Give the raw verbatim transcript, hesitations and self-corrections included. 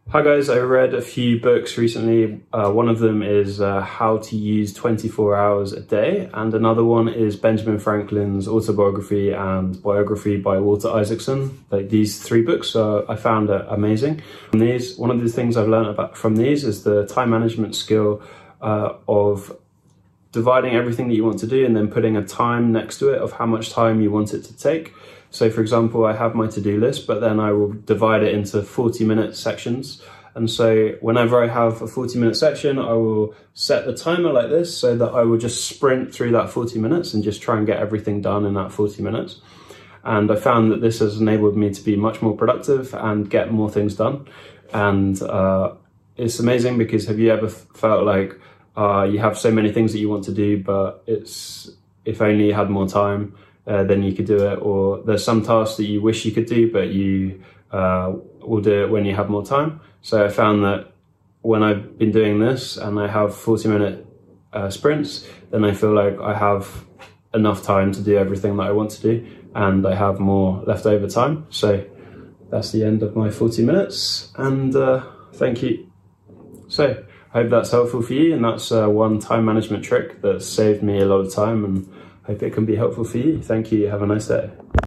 Hi guys, I read a few books recently. Uh, one of them is uh, How to Use twenty-four hours a Day, and another one is Benjamin Franklin's autobiography and biography by Walter Isaacson. Like these three books, uh, I found uh, amazing. From these, one of the things I've learned about from these is the time management skill uh, of dividing everything that you want to do and then putting a time next to it of how much time you want it to take. So for example, I have my to-do list, but then I will divide it into forty minute sections. And so whenever I have a forty minute section, I will set the timer like this so that I will just sprint through that forty minutes and just try and get everything done in that forty minutes. And I found that this has enabled me to be much more productive and get more things done. And uh, it's amazing because have you ever felt like uh, you have so many things that you want to do, but it's if only you had more time, Uh, then you could do it, or there's some tasks that you wish you could do but you uh, will do it when you have more time. So I found that when I've been doing this and I have forty minute uh, sprints, then I feel like I have enough time to do everything that I want to do and I have more leftover time. So that's the end of my forty minutes, and uh, thank you. So I hope that's helpful for you, and that's uh, one time management trick that saved me a lot of time, and hope it can be helpful for you. Thank you. Have a nice day.